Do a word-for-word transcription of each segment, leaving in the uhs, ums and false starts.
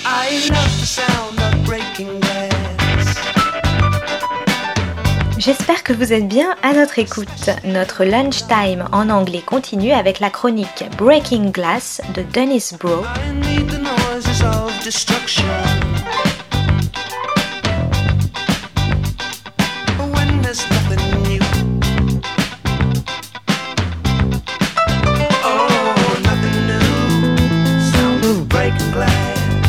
I love the sound of breaking glass. J'espère que vous êtes bien à notre écoute. Notre lunchtime en anglais continue avec la chronique Breaking Glass de Dennis Bro. I need the noises of destruction. When there's nothing new. Oh, nothing new. Sound of breaking glass.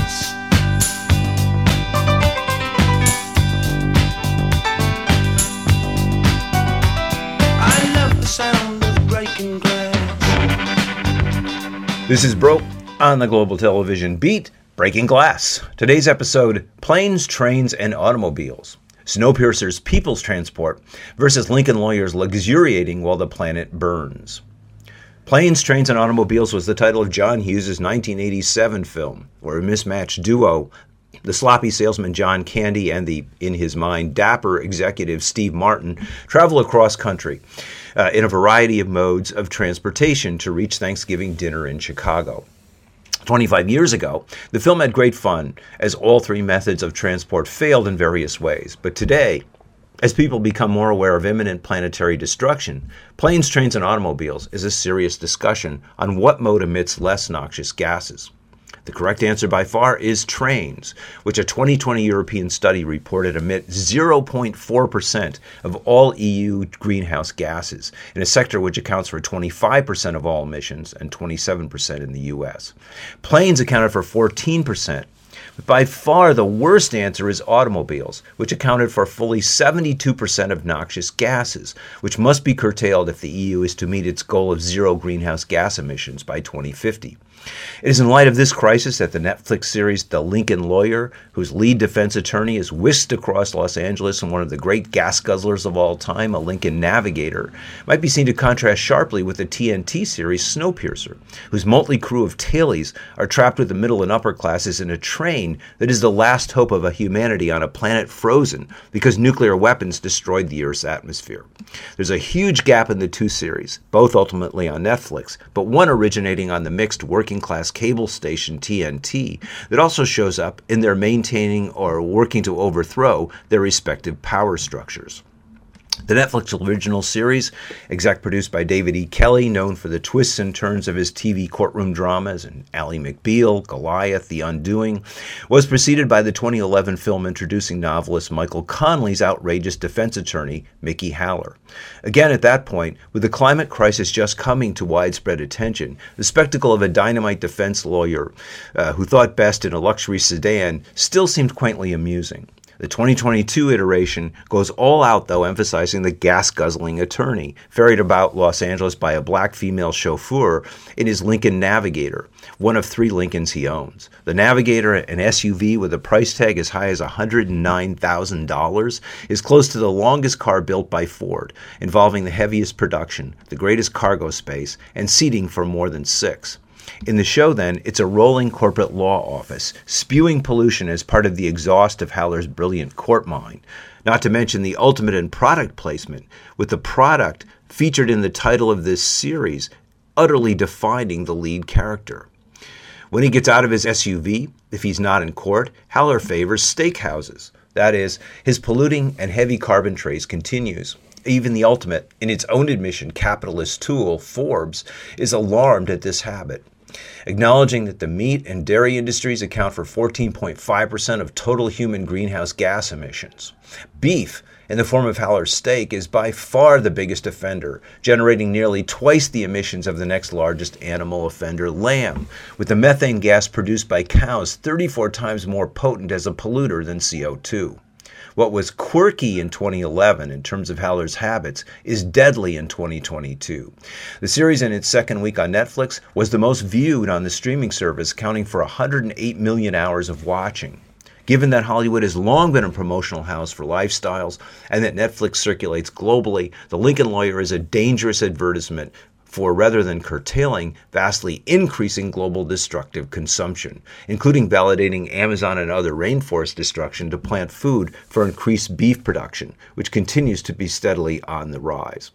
This is Bro on the Global Television Beat, Breaking Glass. Today's episode, Planes, Trains, and Automobiles. Snowpiercer's People's Transport versus Lincoln Lawyer's Luxuriating While the Planet Burns. Planes, Trains, and Automobiles was the title of John Hughes' nineteen eighty-seven film, where a mismatched duo, the sloppy salesman John Candy and the, in his mind, dapper executive Steve Martin, travel across country uh, in a variety of modes of transportation to reach Thanksgiving dinner in Chicago. twenty-five years ago, the film had great fun, as all three methods of transport failed in various ways. But today, as people become more aware of imminent planetary destruction, Planes, Trains, and Automobiles is a serious discussion on what mode emits less noxious gases. The correct answer by far is trains, which a twenty twenty European study reported emit zero point four percent of all E U greenhouse gases, in a sector which accounts for twenty-five percent of all emissions and twenty-seven percent in the U S. Planes accounted for fourteen percent. But by far the worst answer is automobiles, which accounted for fully seventy-two percent of noxious gases, which must be curtailed if the E U is to meet its goal of zero greenhouse gas emissions by twenty fifty. It is in light of this crisis that the Netflix series The Lincoln Lawyer, whose lead defense attorney is whisked across Los Angeles in one of the great gas guzzlers of all time, a Lincoln Navigator, might be seen to contrast sharply with the T N T series Snowpiercer, whose motley crew of tailies are trapped with the middle and upper classes in a train that is the last hope of a humanity on a planet frozen because nuclear weapons destroyed the Earth's atmosphere. There's a huge gap in the two series, both ultimately on Netflix, but one originating on the mixed working class cable station T N T that also shows up in their maintaining or working to overthrow their respective power structures. The Netflix original series, exec produced by David E. Kelley, known for the twists and turns of his T V courtroom dramas and Ally McBeal, Goliath, The Undoing, was preceded by the twenty eleven film introducing novelist Michael Connelly's outrageous defense attorney, Mickey Haller. Again, at that point, with the climate crisis just coming to widespread attention, the spectacle of a dynamite defense lawyer uh, who thought best in a luxury sedan still seemed quaintly amusing. The twenty twenty-two iteration goes all out, though, emphasizing the gas-guzzling attorney, ferried about Los Angeles by a black female chauffeur in his Lincoln Navigator, one of three Lincolns he owns. The Navigator, an S U V with a price tag as high as one hundred nine thousand dollars, is close to the longest car built by Ford, involving the heaviest production, the greatest cargo space, and seating for more than six. In the show, then, it's a rolling corporate law office, spewing pollution as part of the exhaust of Haller's brilliant court mind, not to mention the ultimate in product placement, with the product featured in the title of this series utterly defining the lead character. When he gets out of his S U V, if he's not in court, Haller favors steakhouses. That is, his polluting and heavy carbon trace continues. Even the ultimate, in its own admission, capitalist tool, Forbes, is alarmed at this habit. Acknowledging that the meat and dairy industries account for fourteen point five percent of total human greenhouse gas emissions. Beef, in the form of Haller's steak, is by far the biggest offender, generating nearly twice the emissions of the next largest animal offender, lamb, with the methane gas produced by cows thirty-four times more potent as a polluter than C O two. What was quirky in twenty eleven in terms of Haller's habits is deadly in twenty twenty-two. The series in its second week on Netflix was the most viewed on the streaming service, counting for one hundred eight million hours of watching. Given that Hollywood has long been a promotional house for lifestyles and that Netflix circulates globally, The Lincoln Lawyer is a dangerous advertisement for, rather than curtailing, vastly increasing global destructive consumption, including validating Amazon and other rainforest destruction to plant food for increased beef production, which continues to be steadily on the rise.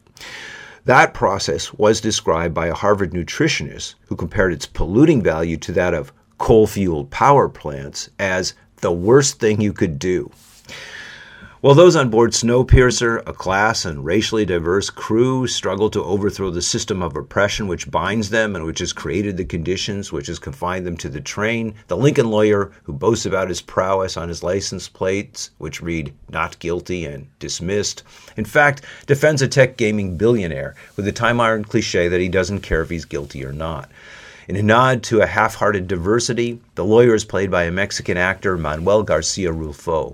That process was described by a Harvard nutritionist who compared its polluting value to that of coal-fueled power plants as the worst thing you could do. While those on board Snowpiercer, a class and racially diverse crew, struggle to overthrow the system of oppression which binds them and which has created the conditions which has confined them to the train, the Lincoln lawyer, who boasts about his prowess on his license plates, which read "not guilty" and "dismissed," in fact, defends a tech gaming billionaire with the time-iron cliche that he doesn't care if he's guilty or not. In a nod to a half-hearted diversity, the lawyer is played by a Mexican actor, Manuel Garcia Rulfo.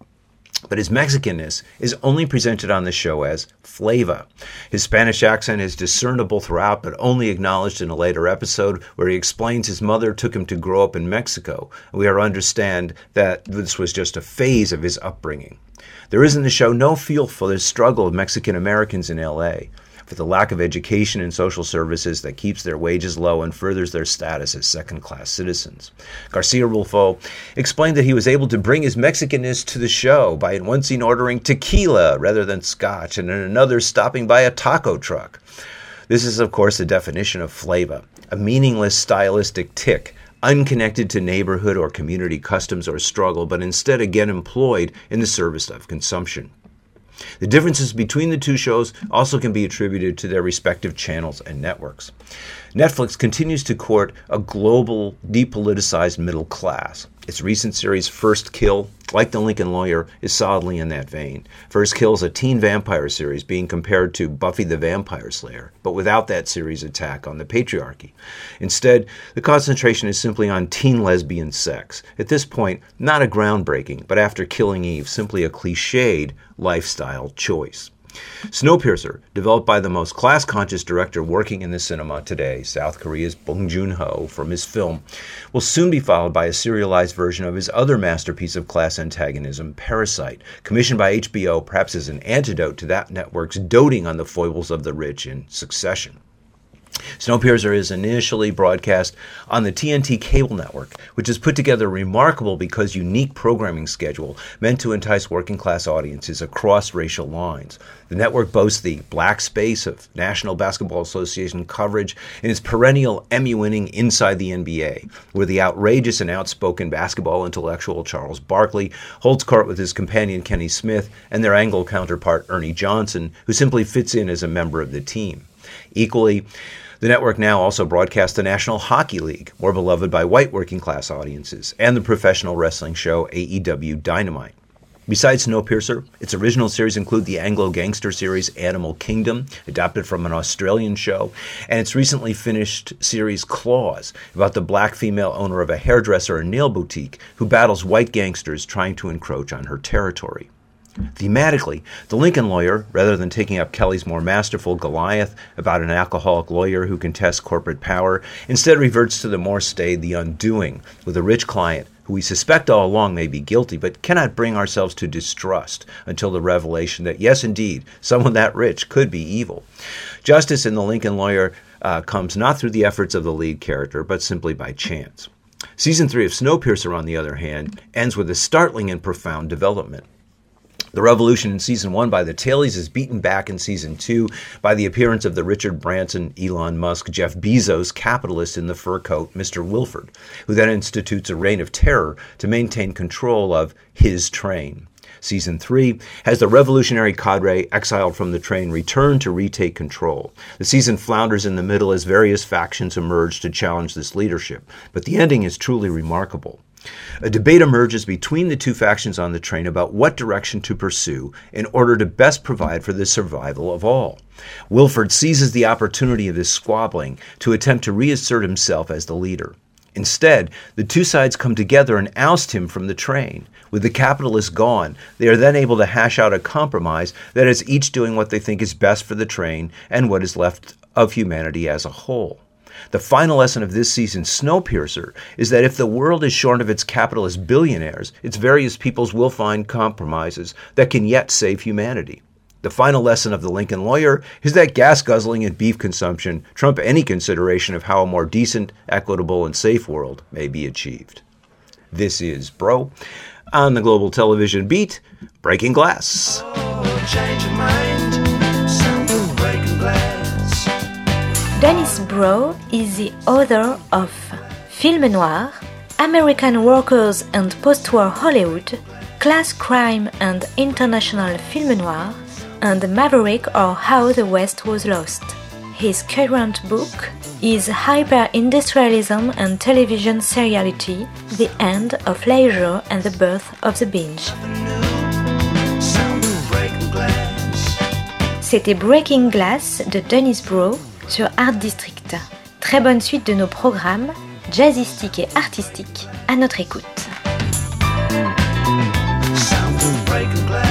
But his Mexicanness is only presented on the show as flavor. His Spanish accent is discernible throughout, but only acknowledged in a later episode where he explains his mother took him to grow up in Mexico. We are to understand that this was just a phase of his upbringing. There is in the show no feel for the struggle of Mexican Americans in L A, for the lack of education and social services that keeps their wages low and furthers their status as second-class citizens. Garcia Rulfo explained that he was able to bring his Mexicanness to the show by in one scene ordering tequila rather than scotch, and in another stopping by a taco truck. This is, of course, the definition of flavor, a meaningless stylistic tick, unconnected to neighborhood or community customs or struggle, but instead again employed in the service of consumption. The differences between the two shows also can be attributed to their respective channels and networks. Netflix continues to court a global, depoliticized middle class. Its recent series First Kill, like The Lincoln Lawyer, is solidly in that vein. First Kill is a teen vampire series being compared to Buffy the Vampire Slayer, but without that series' attack on the patriarchy. Instead, the concentration is simply on teen lesbian sex. At this point, not a groundbreaking, but after Killing Eve, simply a cliched lifestyle choice. Snowpiercer, developed by the most class-conscious director working in the cinema today, South Korea's Bong Joon-ho, from his film, will soon be followed by a serialized version of his other masterpiece of class antagonism, Parasite, commissioned by H B O perhaps as an antidote to that network's doting on the foibles of the rich in Succession. Snowpiercer is initially broadcast on the T N T cable network, which has put together a remarkable because unique programming schedule meant to entice working-class audiences across racial lines. The network boasts the black space of National Basketball Association coverage in its perennial Emmy-winning Inside the N B A, where the outrageous and outspoken basketball intellectual Charles Barkley holds court with his companion Kenny Smith and their Anglo counterpart Ernie Johnson, who simply fits in as a member of the team. Equally, the network now also broadcasts the National Hockey League, more beloved by white working-class audiences, and the professional wrestling show A E W Dynamite. Besides Snowpiercer, its original series include the Anglo gangster series Animal Kingdom, adapted from an Australian show, and its recently finished series Claws, about the black female owner of a hairdresser and nail boutique who battles white gangsters trying to encroach on her territory. Thematically, The Lincoln Lawyer, rather than taking up Kelly's more masterful Goliath about an alcoholic lawyer who contests corporate power, instead reverts to the more staid The Undoing, with a rich client who we suspect all along may be guilty, but cannot bring ourselves to distrust until the revelation that, yes, indeed, someone that rich could be evil. Justice in The Lincoln Lawyer uh, comes not through the efforts of the lead character, but simply by chance. Season three of Snowpiercer, on the other hand, ends with a startling and profound development. The revolution in Season one by the tailies is beaten back in Season two by the appearance of the Richard Branson, Elon Musk, Jeff Bezos capitalist in the fur coat, Mister Wilford, who then institutes a reign of terror to maintain control of his train. Season three has the revolutionary cadre exiled from the train return to retake control. The season flounders in the middle as various factions emerge to challenge this leadership, but the ending is truly remarkable. A debate emerges between the two factions on the train about what direction to pursue in order to best provide for the survival of all. Wilford seizes the opportunity of this squabbling to attempt to reassert himself as the leader. Instead, the two sides come together and oust him from the train. With the capitalists gone, they are then able to hash out a compromise that is each doing what they think is best for the train and what is left of humanity as a whole. The final lesson of this season's Snowpiercer is that if the world is shorn of its capitalist billionaires, its various peoples will find compromises that can yet save humanity. The final lesson of The Lincoln Lawyer is that gas guzzling and beef consumption trump any consideration of how a more decent, equitable, and safe world may be achieved. This is Bro on the Global Television Beat, Breaking Glass. Oh, change your mind. Sounds of breaking glass. Dennis Brough is the author of Film Noir, American Workers and Post-War Hollywood, Class Crime and International Film Noir, and Maverick or How the West Was Lost. His current book is Hyper-Industrialism and Television Seriality, The End of Leisure and the Birth of the Binge. C'était Breaking Glass de Dennis Bro sur Art District. Très bonne suite de nos programmes, jazzistiques et artistiques, à notre écoute. Breaking glass.